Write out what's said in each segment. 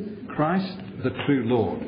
Christ the true Lord.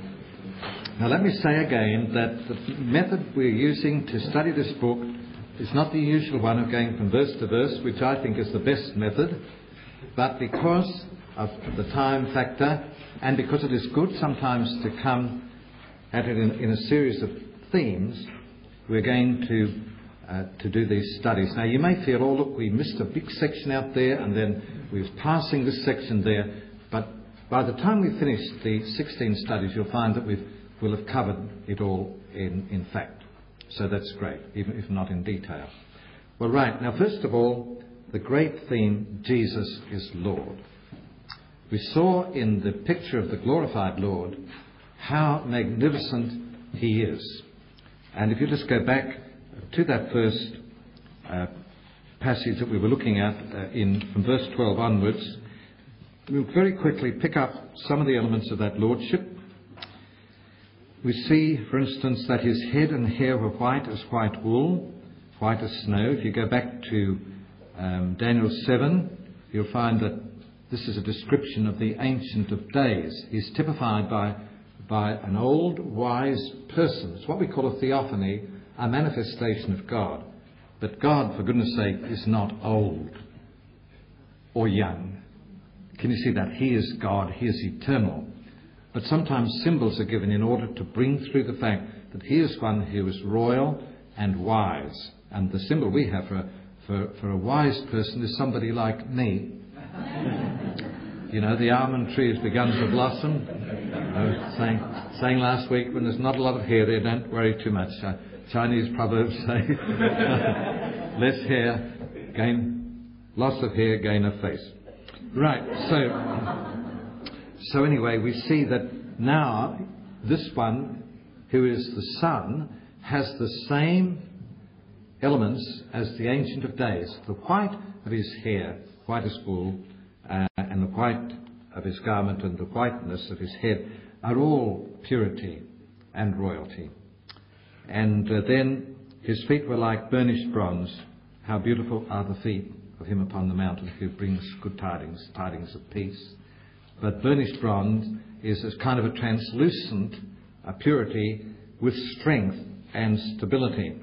Now let me say again that the method we're using to study this book is not the usual one of going from verse to verse, which I think is the best method, but because of the time factor and because it is good sometimes to come at it in a series of themes, we're going to do these studies. Now you may feel, oh look, we missed a big section out there and then we was passing this section there, but by the time we finish the 16 studies you'll find that we'll have covered it all in fact. So that's great, even if not in detail. Well, right, now first of all, the great theme, Jesus is Lord. We saw in the picture of the glorified Lord how magnificent he is. And if you just go back to that first passage that we were looking at from verse 12 onwards, we'll very quickly pick up some of the elements of that lordship. We see, for instance, that his head and hair were white as white wool, white as snow. If you go back to Daniel 7, you'll find that this is a description of the Ancient of Days. He's typified by an old, wise person. It's what we call a theophany, a manifestation of God. But God, for goodness sake, is not old or young. Can you see that? He is God. He is eternal. But sometimes symbols are given in order to bring through the fact that he is one who is royal and wise. And the symbol we have for a wise person is somebody like me. You know, the almond tree has begun to blossom. Saying last week, when there's not a lot of hair there, don't worry too much. Chinese proverbs say, less hair, loss of hair, gain of face. Right, so anyway, we see that now this one, who is the Son, has the same elements as the Ancient of Days. The white of his hair, white as wool, and the white of his garment and the whiteness of his head are all purity and royalty. And then his feet were like burnished bronze. How beautiful are the feet of him upon the mountain who brings good tidings, tidings of peace. But burnished bronze is a kind of a translucent purity with strength and stability.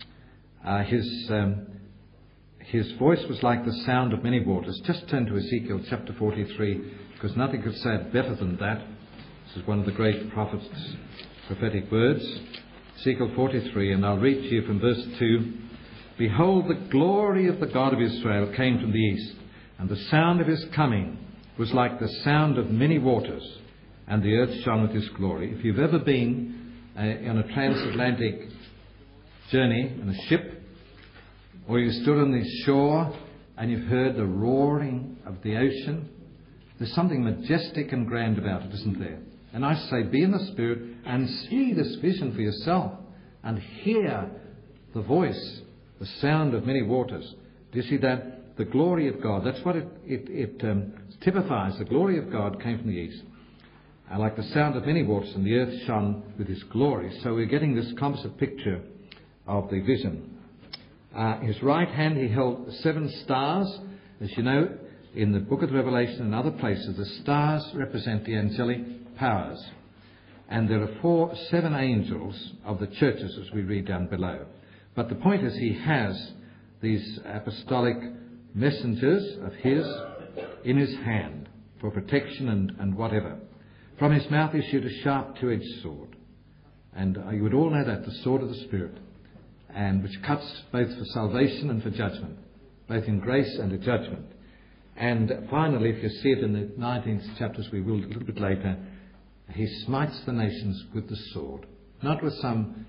His voice was like the sound of many waters. Just turn to Ezekiel chapter 43, because nothing could say it better than that. This is one of the great prophets' prophetic words. Ezekiel 43, and I'll read to you from verse 2. Behold, the glory of the God of Israel came from the east, and the sound of his coming was like the sound of many waters, and the earth shone with his glory. If you've ever been on a transatlantic journey in a ship, or you stood on the shore and you've heard the roaring of the ocean, there's something majestic and grand about it, isn't there? And I say, be in the Spirit and see this vision for yourself and hear the voice, the sound of many waters. Do you see that? The glory of God, that's what it typifies. The glory of God came from the east. Like the sound of many waters, and the earth shone with his glory. So we're getting this composite picture of the vision. His right hand he held 7 stars. As you know, in the book of Revelation and other places, the stars represent the angelic powers. And there are 7 angels of the churches, as we read down below. But the point is, he has these apostolic messengers of his in his hand for protection and whatever. From his mouth issued a sharp 2-edged sword. And you would all know that, the sword of the Spirit, and which cuts both for salvation and for judgment, both in grace and in judgment. And finally, if you see it in the 19th chapters, we will a little bit later, he smites the nations with the sword, not with some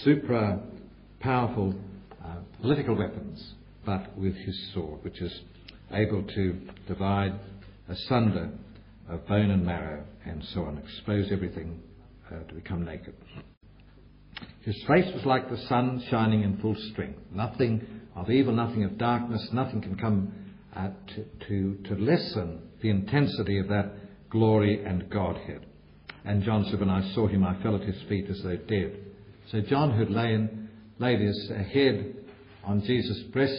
powerful political weapons, but with his sword, which is able to divide asunder of bone and marrow and so on, expose everything to become naked. His face was like the sun shining in full strength. Nothing of evil, nothing of darkness, nothing can come to lessen the intensity of that glory and Godhead. And John said, when I saw him, I fell at his feet as though dead. So John, who had laid his head on Jesus' breast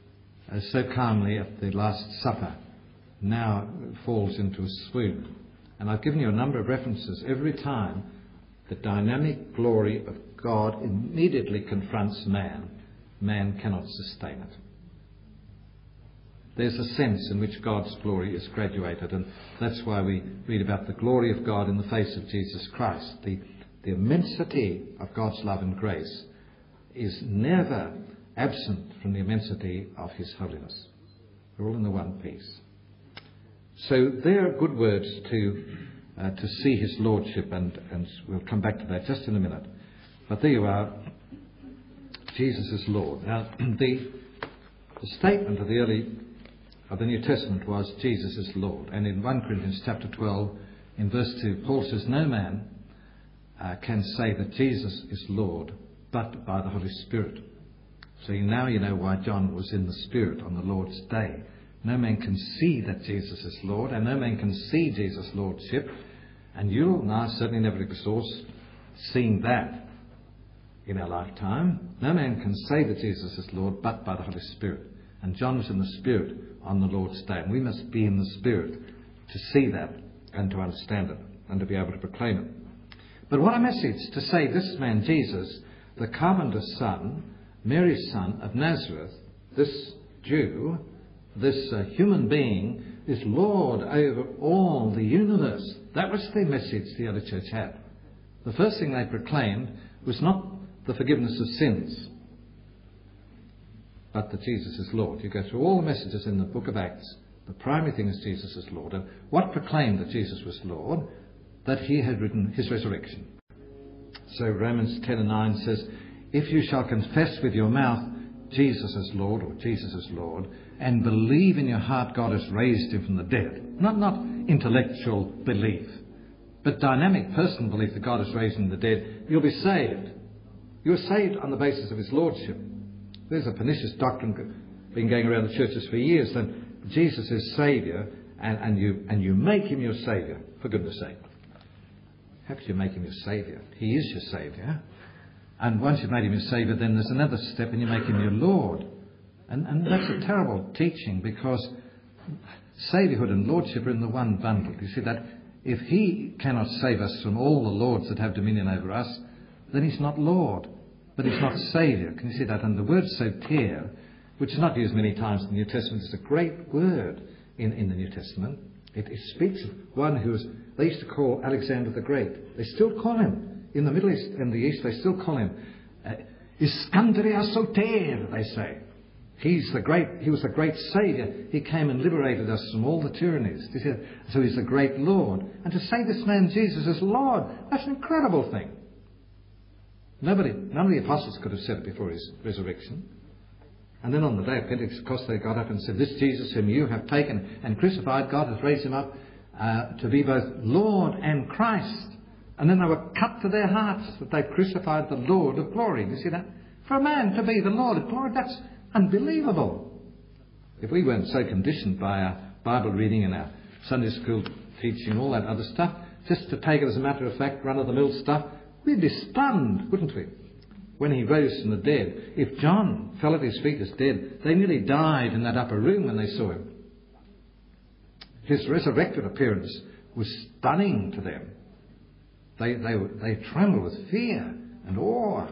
so calmly at the Last Supper, now falls into a swoon And I've given you a number of references. Every time the dynamic glory of God immediately confronts man, man cannot sustain it. There's a sense in which God's glory is graduated, and that's why we read about the glory of God in the face of Jesus Christ. The immensity of God's love and grace is never absent from the immensity of his holiness. They're all in the one piece. So there are good words to see his lordship, and we'll come back to that just in a minute. But there you are. Jesus is Lord. Now, the statement of the New Testament was Jesus is Lord. And in 1 Corinthians chapter 12, in verse 2, Paul says, no man can say that Jesus is Lord but by the Holy Spirit. So now you know why John was in the Spirit on the Lord's day. No man can see that Jesus is Lord, and no man can see Jesus' Lordship. And you'll now certainly never exhaust seeing that in our lifetime. No man can say that Jesus is Lord but by the Holy Spirit. And John was in the Spirit on the Lord's day. And we must be in the Spirit to see that and to understand it and to be able to proclaim it. But what a message to say this man Jesus, the carpenter's son, Mary's son of Nazareth, this Jew, this human being, is Lord over all the universe. That was the message the early church had. The first thing they proclaimed was not the forgiveness of sins, but that Jesus is Lord. You go through all the messages in the book of Acts. The primary thing is Jesus is Lord. And what proclaimed that Jesus was Lord? That he had written his resurrection. So Romans 10 and 9 says, if you shall confess with your mouth Jesus is Lord, or Jesus is Lord, and believe in your heart God has raised him from the dead. Not intellectual belief, but dynamic personal belief that God has raised him from the dead. You'll be saved. You're saved on the basis of his lordship. There's a pernicious doctrine been going around the churches for years that Jesus is Saviour, and you make him your Saviour, for goodness sake. How could you make him your Saviour? He is your Saviour. And once you've made him your Saviour, then there's another step and you make him your Lord. And that's a terrible teaching, because saviourhood and lordship are in the one bundle. You see that if he cannot save us from all the lords that have dominion over us, then he's not Lord, but he's not Saviour. Can you see that? And the word soter, which is not used many times in the New Testament, is a great word in the New Testament. It speaks of one who was, they used to call Alexander the Great. They still call him. In the Middle East and the East, they still call him Iskandria Soter, they say. He was the great Saviour. He came and liberated us from all the tyrannies. So he's the great Lord. And to say this man Jesus is Lord, that's an incredible thing. None of the apostles could have said it before his resurrection. And then on the day of Pentecost, they got up and said, this Jesus whom you have taken and crucified, God has raised him up to be both Lord and Christ. And then they were cut to their hearts that they crucified the Lord of glory. You see that? For a man to be the Lord of glory, that's unbelievable. If we weren't so conditioned by our Bible reading and our Sunday school teaching, all that other stuff, just to take it as a matter of fact, run-of-the-mill stuff, we'd be stunned, wouldn't we? When he rose from the dead. If John fell at his feet as dead, they nearly died in that upper room when they saw him. His resurrected appearance was stunning to them. They trembled with fear and awe.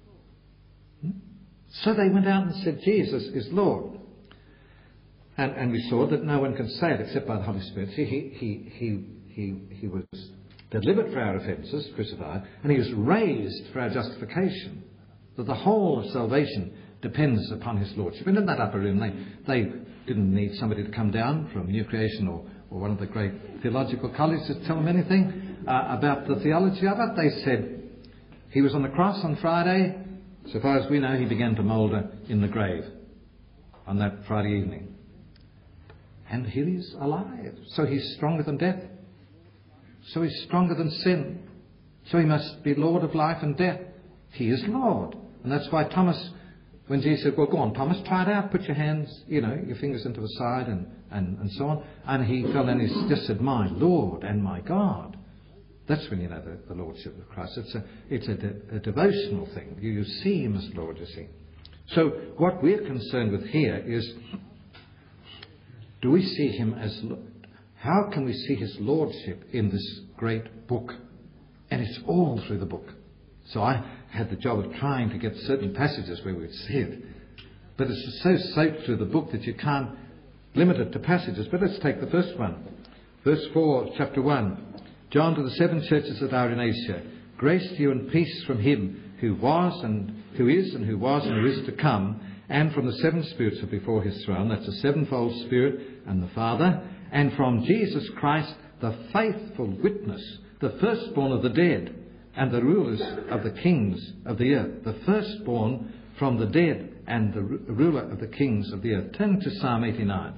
So they went out and said, Jesus is Lord. And we saw that no one can say it except by the Holy Spirit. He was delivered for our offences, crucified, and he was raised for our justification. That the whole of salvation depends upon his lordship. And in that upper room, they didn't need somebody to come down from New Creation or one of the great theological colleges to tell them anything about the theology of it. They said he was on the cross on Friday. So far as we know, he began to moulder in the grave on that Friday evening. And here he is alive. So he's stronger than death. So he's stronger than sin. So he must be Lord of life and death. He is Lord. And that's why Thomas, when Jesus said, well, go on, Thomas, try it out. Put your hands, your fingers into the side and so on. And he fell and he just said, my Lord and my God. That's when you know the Lordship of Christ. It's a devotional thing. You see him as Lord, you see. So what we're concerned with here is, do we see him as Lord? how can we see his lordship in this great book? And it's all through the book. So I had the job of trying to get certain passages where we would see it. But it's so soaked through the book that you can't limit it to passages. But let's take the first one. Verse 4, chapter 1. John, to the 7 churches that are in Asia, grace to you and peace from him who was and who is and who was and who is to come, and from the 7 spirits who are before his throne. That's the sevenfold Spirit and the Father. And from Jesus Christ, the faithful witness, the firstborn of the dead, and the rulers of the kings of the earth. The firstborn from the dead and the ruler of the kings of the earth. Turn to Psalm 89.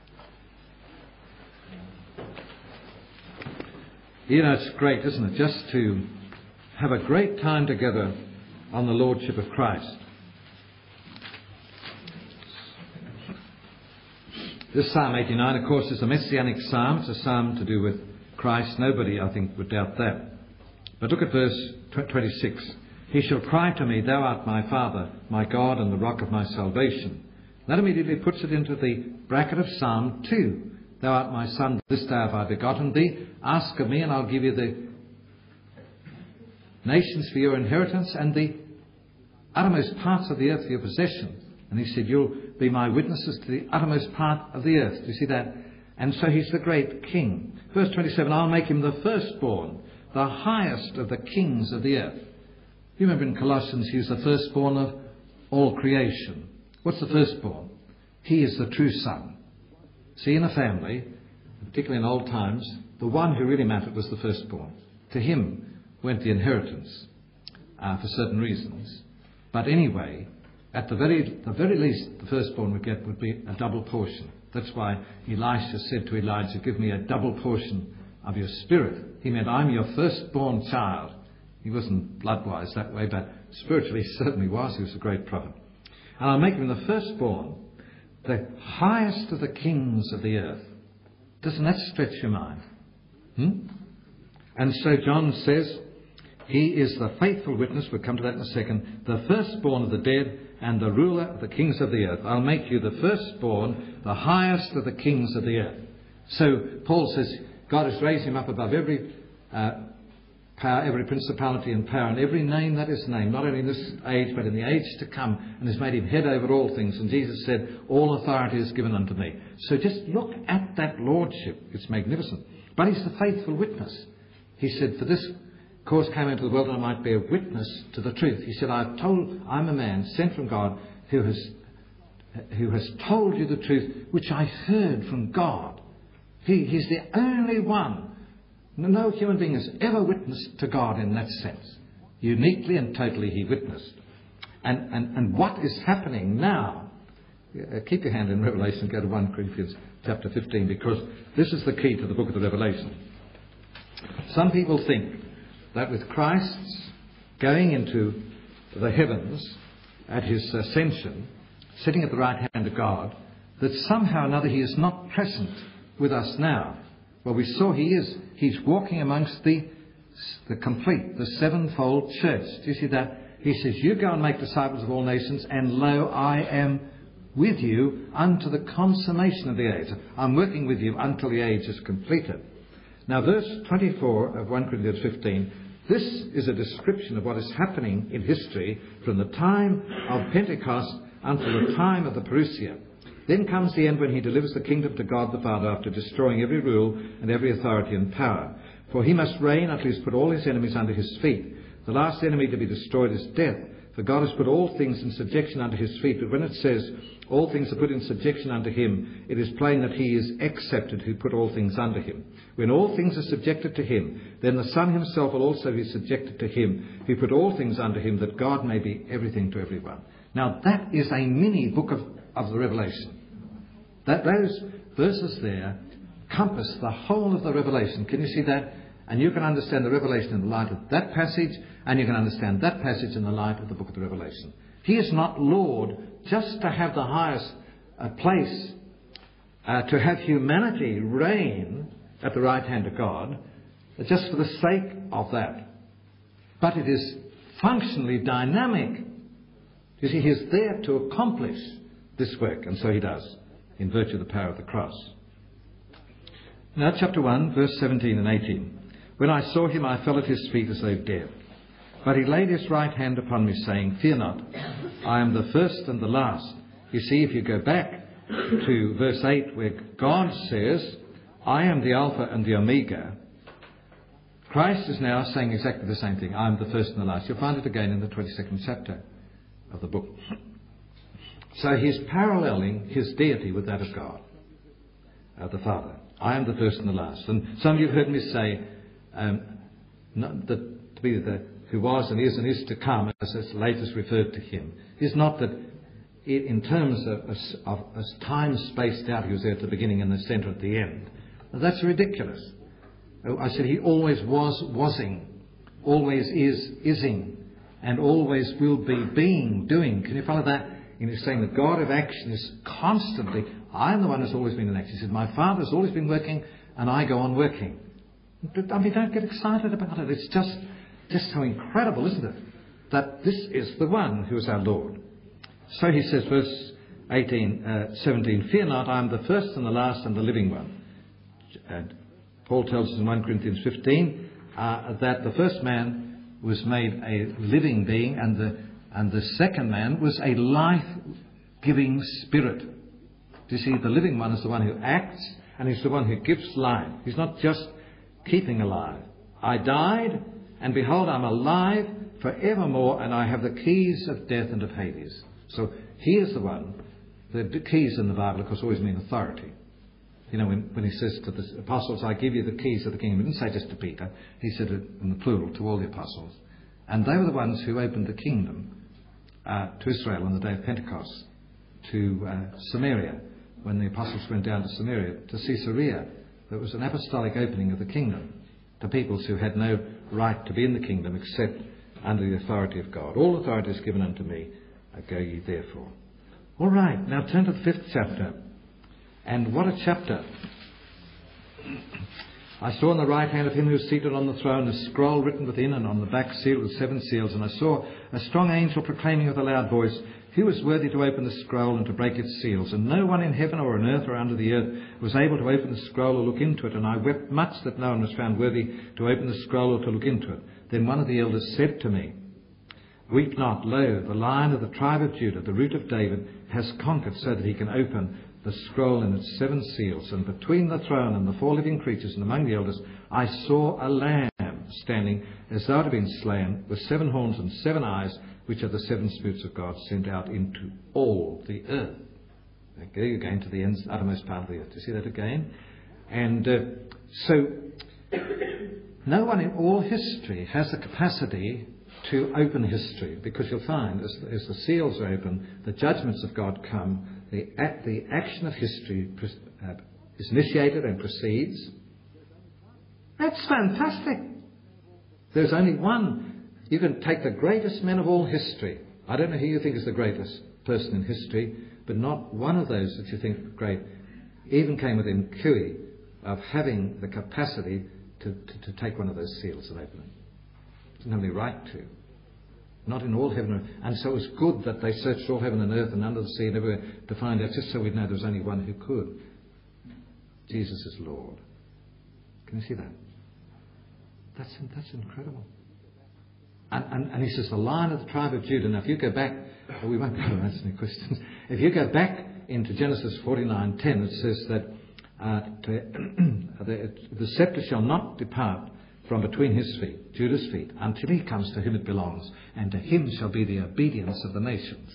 You know, it's great, isn't it, just to have a great time together on the Lordship of Christ. This Psalm 89, of course, is a messianic psalm. It's a psalm to do with Christ. Nobody, I think, would doubt that. But look at verse 26. He shall cry to me, thou art my Father, my God, and the rock of my salvation. That immediately puts it into the bracket of Psalm 2. Thou art my Son, this day have I begotten thee. Ask of me, and I'll give you the nations for your inheritance, and the uttermost parts of the earth for your possession. And he said, you'll be my witnesses to the uttermost part of the earth. Do you see that? And so he's the great king. Verse 27, I'll make him the firstborn, the highest of the kings of the earth. You remember in Colossians, he's the firstborn of all creation. What's the firstborn? He is the true son. See, in a family, particularly in old times, the one who really mattered was the firstborn. To him went the inheritance for certain reasons. But anyway, at the very least, the firstborn would be a double portion. That's why Elisha said to Elijah, give me a double portion of your spirit. He meant, I'm your firstborn child. He wasn't blood-wise that way, but spiritually he certainly was. He was a great prophet. And I'll make him the firstborn, the highest of the kings of the earth. Doesn't that stretch your mind? And so John says, he is the faithful witness, we'll come to that in a second, the firstborn of the dead and the ruler of the kings of the earth. I'll make you the firstborn, the highest of the kings of the earth. So Paul says God has raised him up above every power, every principality and power, and every name that is named, not only in this age but in the age to come, and has made him head over all things. And Jesus said, all authority is given unto me. So just look at that lordship. It's magnificent. But he's the faithful witness. He said, for this cause came into the world, and I might bear witness to the truth. He said, I'm a man sent from God who has told you the truth, which I heard from God. He's the only one. No human being has ever witnessed to God in that sense. Uniquely and totally he witnessed. And what is happening now? Keep your hand in Revelation, go to 1 Corinthians chapter 15, because this is the key to the book of the Revelation. Some people think that with Christ's going into the heavens at his ascension, sitting at the right hand of God, that somehow or another he is not present with us now. Well, we saw he's walking amongst the sevenfold church. Do you see that? He says, you go and make disciples of all nations, and lo, I am with you unto the consummation of the age. I'm working with you until the age is completed. Now, verse 24 of 1 Corinthians 15, this is a description of what is happening in history from the time of Pentecost until the time of the Parousia. Then comes the end when he delivers the kingdom to God the Father after destroying every rule and every authority and power. For he must reign until he has put all his enemies under his feet. The last enemy to be destroyed is death. For God has put all things in subjection under his feet. But when it says all things are put in subjection under him, it is plain that he is accepted who put all things under him. When all things are subjected to him, then the Son himself will also be subjected to him who put all things under him, that God may be everything to everyone. Now that is a mini book of the Revelation. Those verses there compass the whole of the Revelation. Can you see that? And you can understand the Revelation in the light of that passage, and you can understand that passage in the light of the book of the Revelation. He is not Lord just to have the highest place, to have humanity reign at the right hand of God, just for the sake of that. But it is functionally dynamic. You see, he is there to accomplish this work, and so he does, in virtue of the power of the cross. Now, chapter 1, verse 17 and 18. When I saw him, I fell at his feet as though dead. But he laid his right hand upon me, saying, Fear not, I am the first and the last. You see, if you go back to verse 8, where God says, I am the Alpha and the Omega, Christ is now saying exactly the same thing. I am the first and the last. You'll find it again in the 22nd chapter of the book. So he's paralleling his deity with that of God, the Father. I am the first and the last. And some of you have heard me say that to be the who was and is to come, as it's latest referred to him, is not that in terms of as time spaced out, he was there at the beginning and the centre at the end. Now, that's ridiculous. I said he always wasing, always ising, and always will be being, doing. Can you follow that? And he's saying the God of action is constantly, I am the one who's always been in action. He said, my Father has always been working and I go on working. I mean, don't get excited about it. It's just so incredible, isn't it? That this is the one who is our Lord. So he says, verse 17, Fear not, I am the first and the last and the living one. And Paul tells us in 1 Corinthians 15 that the first man was made a living being and the second man was a life-giving spirit. Do you see, the living one is the one who acts and he's the one who gives life. He's not just keeping alive. I died, and behold, I'm alive forevermore, and I have the keys of death and of Hades. So he is the one. The keys in the Bible, of course, always mean authority. You know, when he says to the apostles, I give you the keys of the kingdom, he didn't say just to Peter. He said it in the plural to all the apostles. And they were the ones who opened the kingdom to Israel on the day of Pentecost, to Samaria, when the apostles went down to Samaria, to Caesarea. There was an apostolic opening of the kingdom to peoples who had no right to be in the kingdom except under the authority of God. All authority is given unto me, go ye therefore. All right, now turn to the 5th chapter. And what a chapter. I saw on the right hand of him who was seated on the throne a scroll written within and on the back sealed with 7 seals. And I saw a strong angel proclaiming with a loud voice, Who is worthy to open the scroll and to break its seals? And no one in heaven or on earth or under the earth was able to open the scroll or look into it. And I wept much that no one was found worthy to open the scroll or to look into it. Then one of the elders said to me, Weep not, lo, the Lion of the tribe of Judah, the Root of David, has conquered so that he can open the scroll and its 7 seals. And between the throne and the 4 living creatures and among the elders, I saw a lamb standing as though it had been slain, with 7 horns and 7 eyes, which are the 7 spirits of God sent out into all the earth. Okay, again to the uttermost part of the earth. Do you see that again? And so no one in all history has the capacity to open history, because you'll find as the seals are open, the judgments of God come, the action of history is initiated and proceeds. That's fantastic. There's only one. You can take the greatest men of all history. I don't know who you think is the greatest person in history, but not one of those that you think are great even came within cui of having the capacity to take one of those seals and open it. Didn't have any right to. Not in all heaven and earth. And so it was good that they searched all heaven and earth and under the sea and everywhere to find out, just so we'd know there was only one who could. Jesus is Lord. Can you see that? That's incredible. And he says, the Lion of the tribe of Judah. Now, if you go back, we won't go and answer any questions. If you go back into Genesis 49:10, it says that the scepter shall not depart from between his feet, Judah's feet, until he comes to whom it belongs, and to him shall be the obedience of the nations.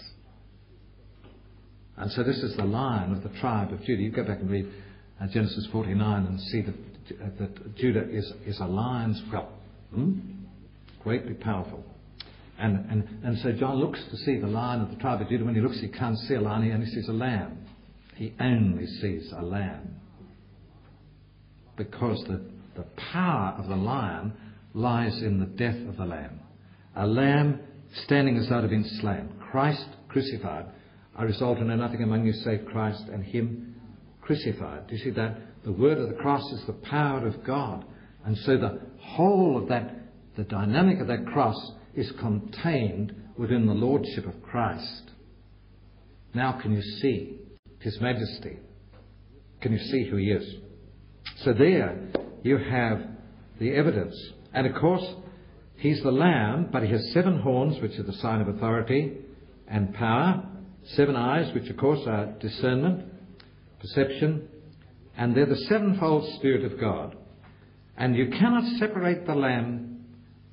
And so this is the Lion of the tribe of Judah. You go back and read Genesis 49 and see that Judah is a lion's whelp. Greatly powerful. And so John looks to see the Lion of the tribe of Judah. When he looks, he can't see a lion, he only sees a lamb. He only sees a lamb. Because the power of the lion lies in the death of the lamb. A lamb standing as though it had been slain. Christ crucified. I resolve to know nothing among you save Christ and him crucified. Do you see that? The word of the cross is the power of God. And so the whole of that, the dynamic of that cross is contained within the lordship of Christ. Now can you see his majesty? Can you see who he is? So there you have the evidence. And of course, he's the Lamb, but he has 7 horns, which are the sign of authority and power, 7 eyes, which of course are discernment, perception, and they're the 7-fold Spirit of God. And you cannot separate the Lamb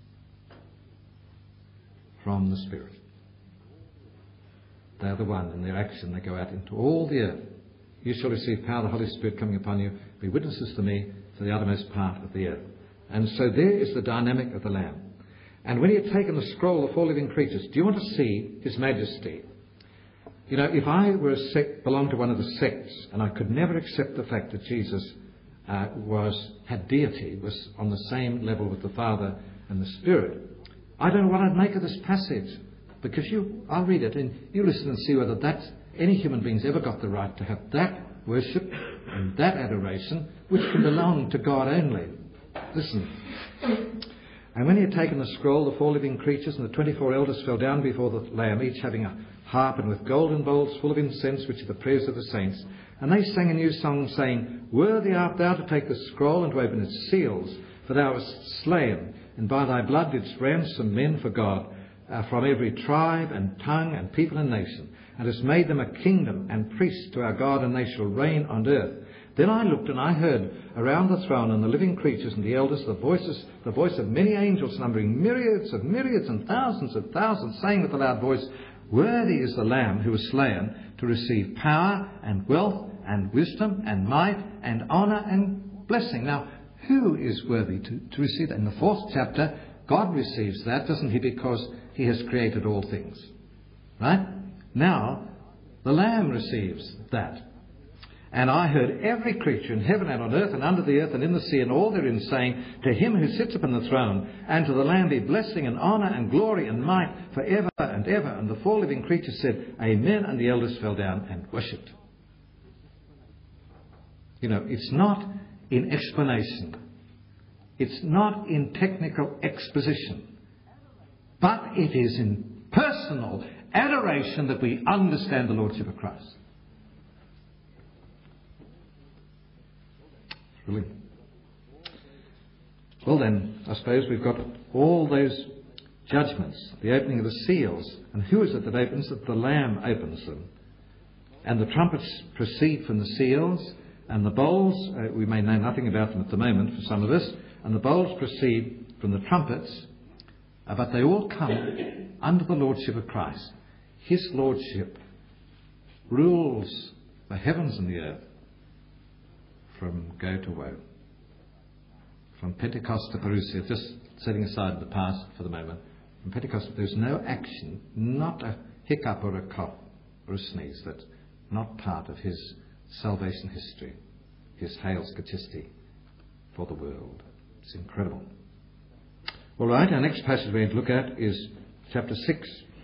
from the Spirit. They're the one in their action. They go out into all the earth. You shall receive power, the Holy Spirit coming upon you, be witnesses to me to the uttermost part of the earth. And so there is the dynamic of the Lamb. And when he had taken the scroll of 4 living creatures, do you want to see his majesty? You know, if I were belonged to one of the sects, and I could never accept the fact that Jesus had deity, was on the same level with the Father and the Spirit, I don't know what I'd make of this passage. Because I'll read it and you listen and see whether any human being's ever got the right to have that worship and that adoration, which can belong to God only. Listen. And when he had taken the scroll, the 4 living creatures and the 24 elders fell down before the Lamb, each having a harp and with golden bowls full of incense, which are the prayers of the saints. And they sang a new song, saying, Worthy art thou to take the scroll and to open its seals, for thou wast slain, and by thy blood didst ransom men for God, from every tribe and tongue and people and nation, and hast made them a kingdom and priests to our God, and they shall reign on earth. Then I looked, and I heard around the throne and the living creatures and the elders the voice of many angels, numbering myriads of myriads and thousands of thousands, saying with a loud voice, Worthy is the Lamb who was slain to receive power and wealth and wisdom and might and honour and blessing. Now, who is worthy to receive that? In the 4th chapter, God receives that, doesn't he? Because he has created all things. Right? Now, the Lamb receives that. And I heard every creature in heaven and on earth and under the earth and in the sea and all therein saying, To him who sits upon the throne and to the Lamb be blessing and honour and glory and might for ever and ever. And the 4 living creatures said, Amen, and the elders fell down and worshipped. You know, it's not in explanation. It's not in technical exposition. But it is in personal adoration that we understand the Lordship of Christ. Really. Well then, I suppose we've got all those judgments, the opening of the seals. And who is it that opens it? The Lamb opens them. And the trumpets proceed from the seals, and the bowls, we may know nothing about them at the moment for some of us, and the bowls proceed from the trumpets, but they all come under the Lordship of Christ. His Lordship rules the heavens and the earth from go to woe. From Pentecost to Parousia, just setting aside the past for the moment, from Pentecost there's no action, not a hiccup or a cough or a sneeze, that's not part of his salvation history, his Hail Scatisti for the world. It's incredible. All right, our next passage we're going to look at is chapter 6.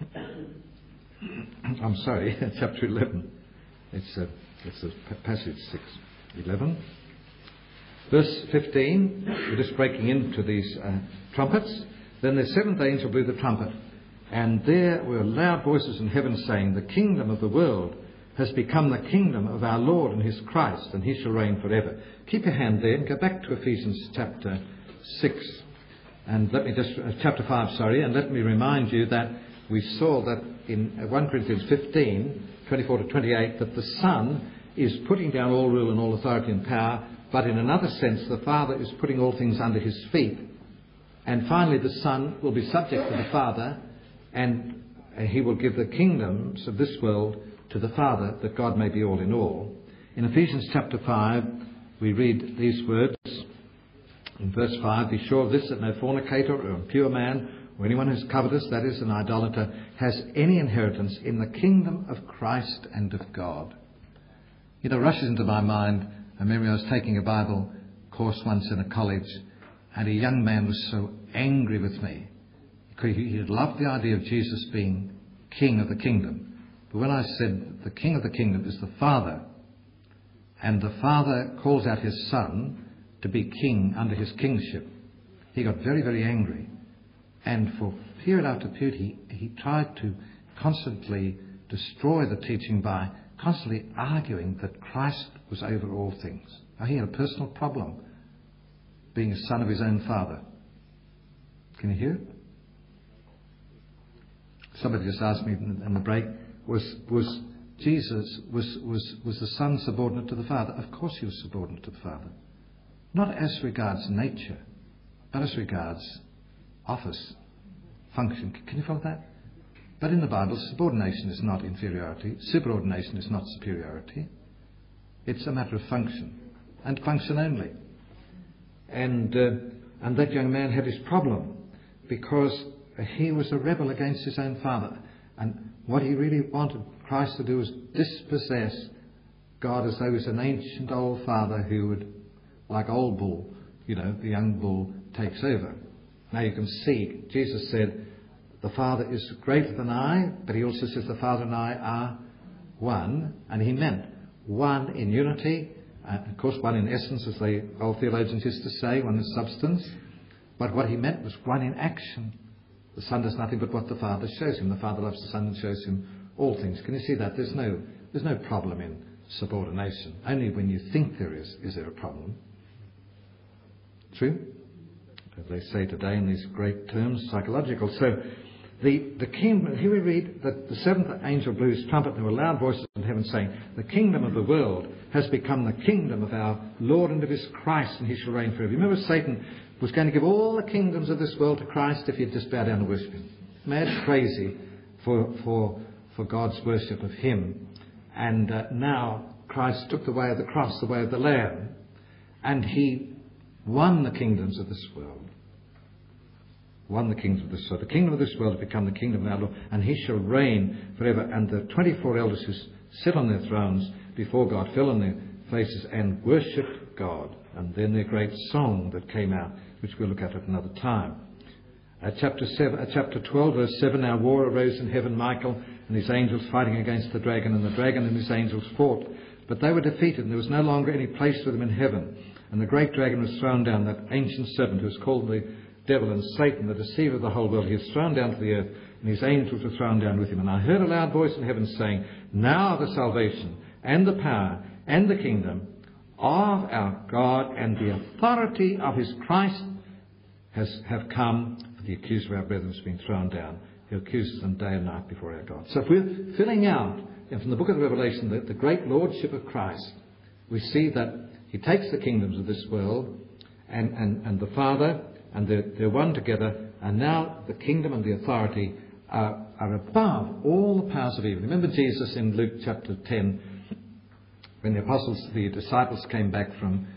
I'm sorry, chapter 11. It's passage 6. 11. Verse 15, we're just breaking into these trumpets. Then the 7th angel blew the trumpet, and there were loud voices in heaven saying, The kingdom of the world has become the kingdom of our Lord and his Christ, and he shall reign forever. Keep your hand there and go back to Ephesians chapter 6. And let me just, chapter 5, sorry, and let me remind you that we saw that in 1 Corinthians 15, 24 to 28, that the Son is putting down all rule and all authority and power, but in another sense the Father is putting all things under his feet. And finally the Son will be subject to the Father, and he will give the kingdoms of this world to the Father, that God may be all in all. In Ephesians chapter 5 we read these words in verse 5, Be sure of this, that no fornicator or impure man or anyone who's covetous, that is an idolater, has any inheritance in the kingdom of Christ and of God. You know, rushes into my mind a memory. I was taking a Bible course once in a college, and a young man was so angry with me because he had loved the idea of Jesus being king of the kingdom. But when I said the king of the kingdom is the Father, and the Father calls out his Son to be king under his kingship, he got very, very angry. And for period after period, he tried to constantly destroy the teaching by constantly arguing that Christ was over all things. He had a personal problem being a son of his own father. Can you hear it? Somebody just asked me in the break, was Jesus, was the Son subordinate to the Father? Of course he was subordinate to the Father. Not as regards nature, but as regards office, function. Can you follow that? But in the Bible, subordination is not inferiority. Superordination is not superiority. It's a matter of function, and function only. And that young man had his problem because he was a rebel against his own father. And what he really wanted Christ to do was dispossess God as though he was an ancient old father who would, like old bull, the young bull takes over. Now you can see, Jesus said, the Father is greater than I, but he also says the Father and I are one. And he meant one in unity, of course one in essence, as the old theologians used to say, one in substance. But what he meant was one in action. The Son does nothing but what the Father shows him. The Father loves the Son and shows him all things. Can you see that? There's no problem in subordination. Only when you think there is there a problem. True? As they say today in these great terms, psychological. So the kingdom, here we read that the seventh angel blew his trumpet and there were loud voices in heaven saying, the kingdom of the world has become the kingdom of our Lord and of his Christ, and he shall reign forever. Remember, Satan was going to give all the kingdoms of this world to Christ if he'd just bow down and worship him. Mad crazy for God's worship of him. And now Christ took the way of the cross, the way of the Lamb, and he won the kingdoms of this world. Won the kingdoms of this world. The kingdom of this world has become the kingdom of our Lord, and he shall reign forever. And the 24 elders who sit on their thrones before God fell on their faces and worshipped God. And then their great song that came out, which we'll look at another time. Chapter 12, verse 7, now war arose in heaven, Michael and his angels fighting against the dragon, and the dragon and his angels fought. But they were defeated, and there was no longer any place for them in heaven. And the great dragon was thrown down, that ancient serpent who is called the devil and Satan, the deceiver of the whole world. He is thrown down to the earth, and his angels were thrown down with him. And I heard a loud voice in heaven saying, now the salvation and the power and the kingdom of our God and the authority of his Christ have come. For the accuser of our brethren has been thrown down. He accuses them day and night before our God. So if we're filling out, and from the book of the Revelation, the great lordship of Christ, we see that he takes the kingdoms of this world and the Father, and they're one together, and now the kingdom and the authority are above all the powers of evil. Remember Jesus in Luke chapter 10, when the disciples came back from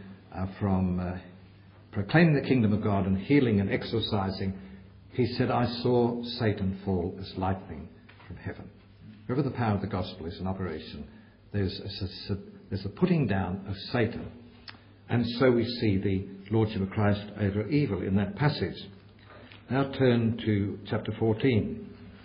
proclaiming the kingdom of God and healing and exorcising, he said, I saw Satan fall as lightning from heaven. Wherever the power of the gospel is in operation, there's a putting down of Satan. And so we see the lordship of Christ over evil in that passage. Now turn to chapter 14.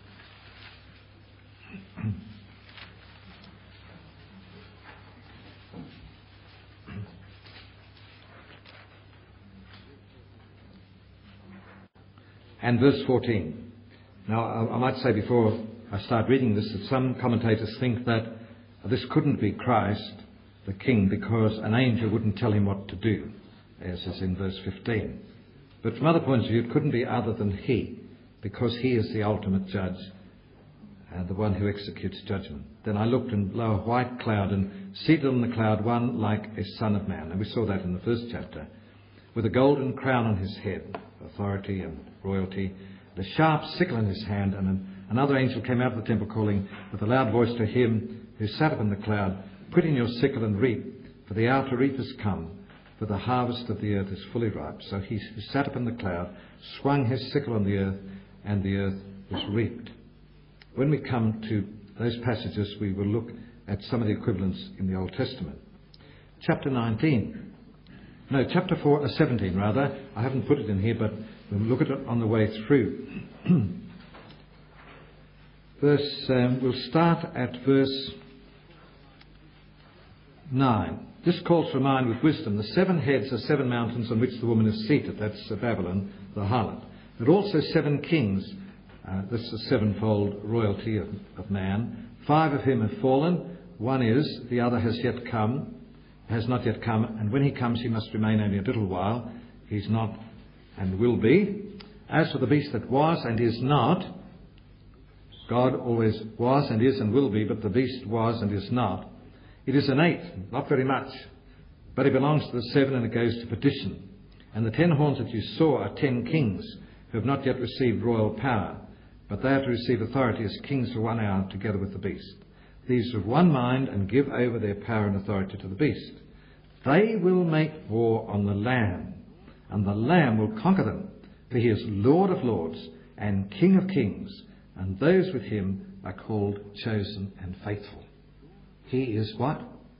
And verse 14. Now, I might say before I start reading this that some commentators think that this couldn't be Christ, the King, because an angel wouldn't tell him what to do, as is in verse 15. But from other points of view, it couldn't be other than he, because he is the ultimate judge and the one who executes judgment. Then I looked, and lo, a white cloud, and seated on the cloud one like a son of man. And we saw that in the first chapter, with a golden crown on his head, authority and royalty, the sharp sickle in his hand. And another angel came out of the temple, calling with a loud voice to him who sat upon the cloud, put in your sickle and reap, for the hour to reap has come, for the harvest of the earth is fully ripe. So he who sat upon the cloud swung his sickle on the earth, and the earth was reaped. When we come to those passages, we will look at some of the equivalents in the Old Testament. Chapter 17 rather. I haven't put it in here, but we'll look at it on the way through. We'll start at verse 9. This calls for mind with wisdom. The 7 heads are 7 mountains on which the woman is seated. That's Babylon, the harlot. But also 7 kings. This is a 7-fold royalty of man. 5 of him have fallen. 1 is, the other has yet come. has not yet come, and when he comes he must remain only a little while. He's not and will be. As for the beast that was and is not, God always was and is and will be, but the beast was and is not. It is an 8, not very much, but it belongs to the 7 and it goes to perdition. And the 10 horns that you saw are 10 kings who have not yet received royal power, but they are to receive authority as kings for 1 hour together with the beast. These are of one mind and give over their power and authority to the beast. They will make war on the Lamb, and the Lamb will conquer them, for he is Lord of lords and King of kings, and those with him are called, chosen and faithful. He is what?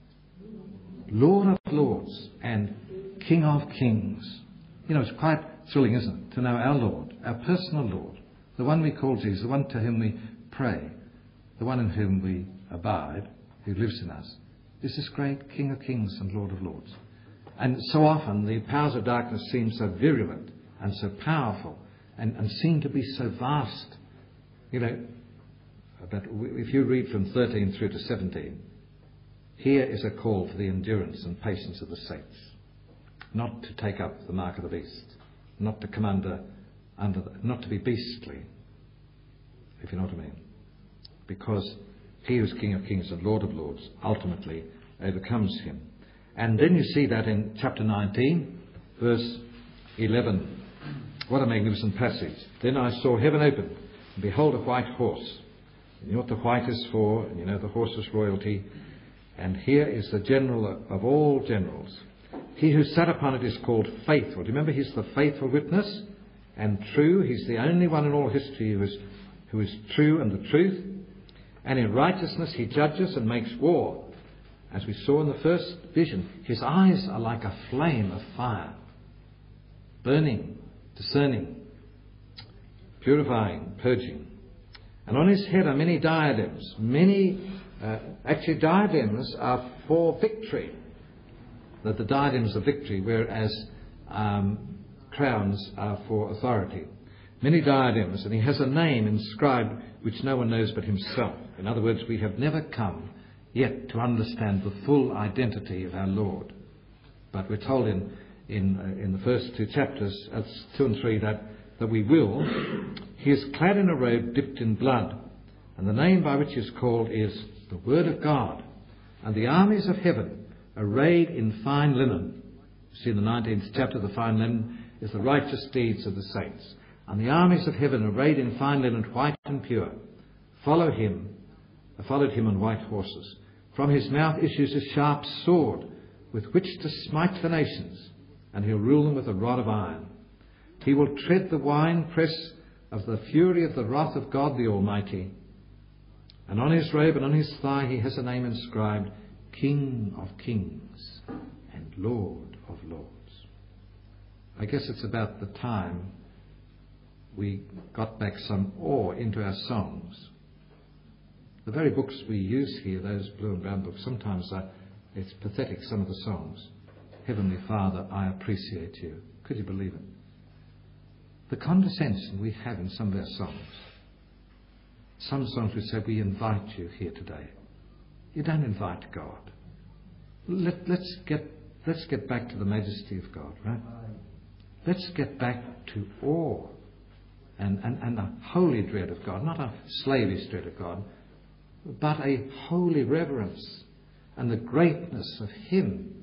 Lord of lords and King of kings. You know, it's quite thrilling, isn't it, to know our Lord, our personal Lord, the one we call Jesus, the one to whom we pray, the one in whom we abide, who lives in us, is this great King of kings and Lord of lords. And so often the powers of darkness seem so virulent and so powerful and seem to be so vast. You know, but if you read from 13 through to 17, here is a call for the endurance and patience of the saints, not to take up the mark of the beast, not to come not to be beastly, if you know what I mean, because he who is King of kings and Lord of lords ultimately overcomes him. And then you see that in chapter 19, verse 11. What a magnificent passage. Then I saw heaven open, and behold a white horse. And you know what the white is for, and you know the horse is royalty. And here is the general of all generals. He who sat upon it is called Faithful. Do you remember he's the faithful witness and true? He's the only one in all history who is true and the truth. And in righteousness he judges and makes war. As we saw in the first vision, his eyes are like a flame of fire, burning, discerning, purifying, purging. And on his head are many diadems. Actually diadems are for victory. That the diadems are victory, whereas crowns are for authority. Many diadems, and he has a name inscribed which no one knows but himself. In other words, we have never come yet to understand the full identity of our Lord. But we're told in the first 2 chapters, 2 and 3, that we will. He is clad in a robe dipped in blood, and the name by which he is called is the Word of God. And the armies of heaven, arrayed in fine linen. You see in the 19th chapter, the fine linen is the righteous deeds of the saints. And the armies of heaven, arrayed in fine linen, white and pure, followed him on white horses. From his mouth issues a sharp sword with which to smite the nations, and he'll rule them with a rod of iron. He will tread the winepress of the fury of the wrath of God the Almighty. And on his robe and on his thigh he has a name inscribed, King of Kings and Lord of Lords. I guess it's about the time we got back some awe into our songs. The very books we use here, those blue and brown books, sometimes it's pathetic, some of the songs. Heavenly Father, I appreciate you. Could you believe it? The condescension we have in some of our songs. Some songs we say, we invite you here today. You don't invite God. Let's get back to the majesty of God, right? Let's get back to awe and a holy dread of God, not a slavish dread of God, but a holy reverence and the greatness of Him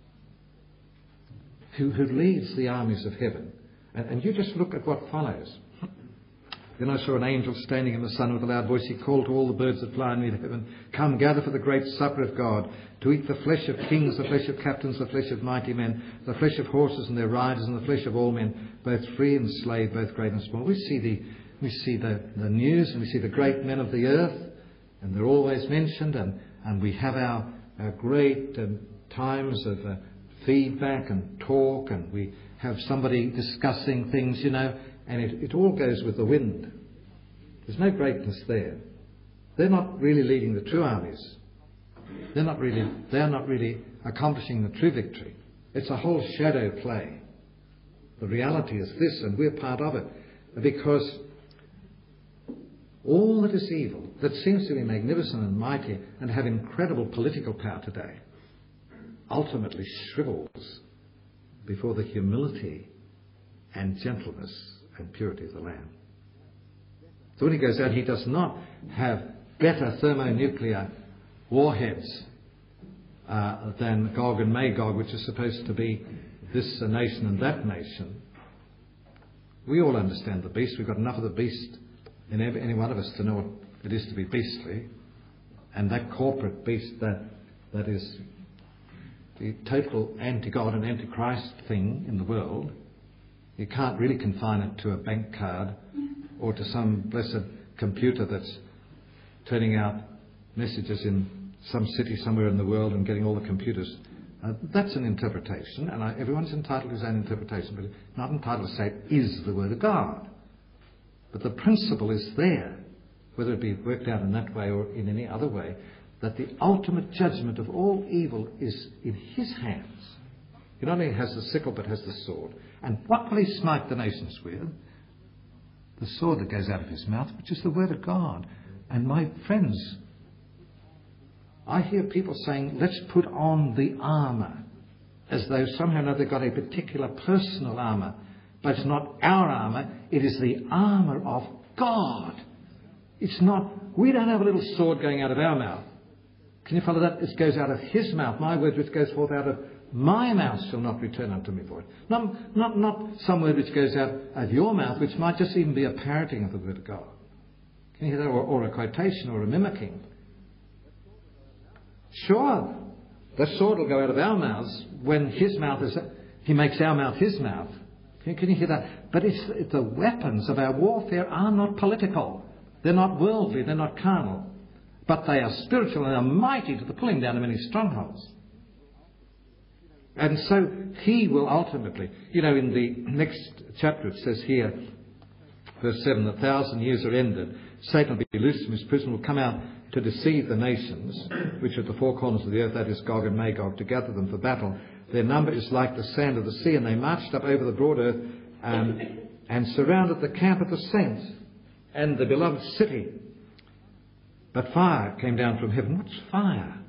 who leads the armies of heaven. And you just look at what follows. Then I saw an angel standing in the sun with a loud voice. He called to all the birds that fly in the heaven, come, gather for the great supper of God, to eat the flesh of kings, the flesh of captains, the flesh of mighty men, the flesh of horses and their riders, and the flesh of all men, both free and slave, both great and small. We see the news, and we see the great men of the earth, and they're always mentioned, and we have our great times of feedback and talk, and we have somebody discussing things, and it all goes with the wind. There's no greatness there. They're not really leading the true armies. They're not really accomplishing the true victory. It's a whole shadow play. The reality is this, and we're part of it, because all that is evil, that seems to be magnificent and mighty and have incredible political power today, ultimately shrivels before the humility and gentleness and purity of the Lamb. So when he goes out, he does not have better thermonuclear warheads than Gog and Magog, which is supposed to be this nation and that nation. We all understand the beast. We've got enough of the beast in any one of us to know what it is to be beastly. And that corporate beast that is the total anti-God and anti-Christ thing in the world, you can't really confine it to a bank card or to some blessed computer that's turning out messages in some city somewhere in the world and getting all the computers. That's an interpretation, and everyone's entitled to his own interpretation, but not entitled to say it is the Word of God. But the principle is there, whether it be worked out in that way or in any other way, that the ultimate judgment of all evil is in his hands. He not only has the sickle but has the sword. And what will he smite the nations with? The sword that goes out of his mouth, which is the Word of God. And my friends, I hear people saying, let's put on the armour, as though somehow or another they've got a particular personal armour. But it's not our armour, it is the armour of God. It's not, we don't have a little sword going out of our mouth. Can you follow that? It goes out of his mouth. My word which goes forth out of my mouth shall not return unto me void. Not some word which goes out of your mouth, which might just even be a parroting of the Word of God. Can you hear that? Or a quotation or a mimicking. Sure, the sword will go out of our mouths when his mouth is, he makes our mouth his mouth. Can you hear that? But it's the weapons of our warfare are not political. They're not worldly, they're not carnal. But they are spiritual and are mighty to the pulling down of many strongholds. And so he will ultimately, in the next chapter it says here, verse 7, 1,000 years are ended. Satan will be loosed from his prison, will come out to deceive the nations, which are at the four corners of the earth, that is Gog and Magog, to gather them for battle. Their number is like the sand of the sea, and they marched up over the broad earth and surrounded the camp of the saints and the beloved city. But fire came down from heaven. What's fire?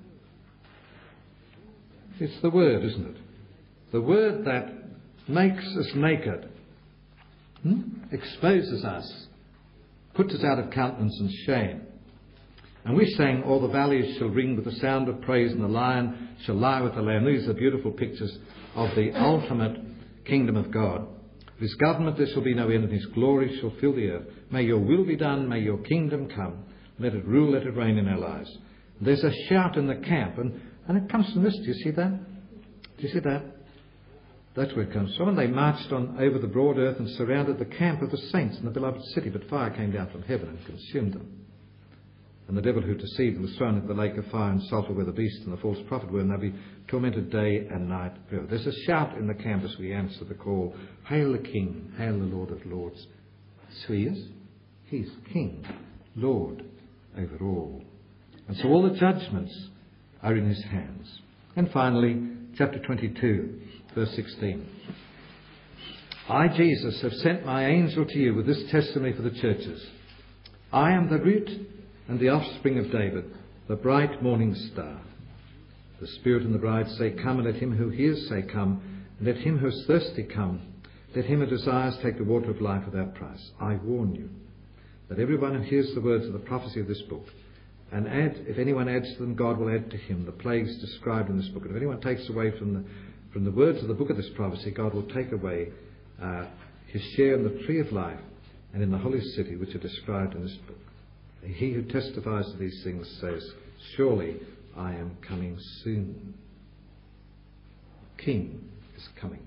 It's the Word, isn't it? The Word that makes us naked, exposes us, puts us out of countenance and shame. And we sang, all the valleys shall ring with the sound of praise, and the lion shall lie with the lamb. These are beautiful pictures of the ultimate kingdom of God. Of his government there shall be no end, and his glory shall fill the earth. May your will be done, may your kingdom come. Let it rule, let it reign in our lives. There's a shout in the camp, and it comes from this. Do you see that? Do you see that? That's where it comes from. And they marched on over the broad earth and surrounded the camp of the saints in the beloved city. But fire came down from heaven and consumed them. And the devil who deceived them was thrown into the lake of fire and sulphur where the beast and the false prophet were, and they'll be tormented day and night forever. There's a shout in the camp as we answer the call. Hail the King, hail the Lord of Lords. So he is. He's King, Lord over all. And so all the judgments are in his hands. And finally, chapter 22, verse 16. I, Jesus, have sent my angel to you with this testimony for the churches. I am the root and the offspring of David, the bright morning star. The Spirit and the bride say, come, and let him who hears say, come, and let him who is thirsty come. Let him who desires take the water of life without price. I warn you that everyone who hears the words of the prophecy of this book, and if anyone adds to them, God will add to him the plagues described in this book. And if anyone takes away from the words of the book of this prophecy, God will take away his share in the tree of life and in the holy city which are described in this book. He who testifies to these things says, surely I am coming soon. The King is coming.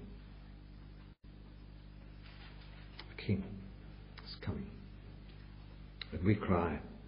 The King is coming. And we cry,